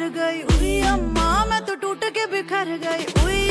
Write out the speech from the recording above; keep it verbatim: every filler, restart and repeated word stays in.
गई, उई अम्मा मैं तो टूट के बिखर गई, उई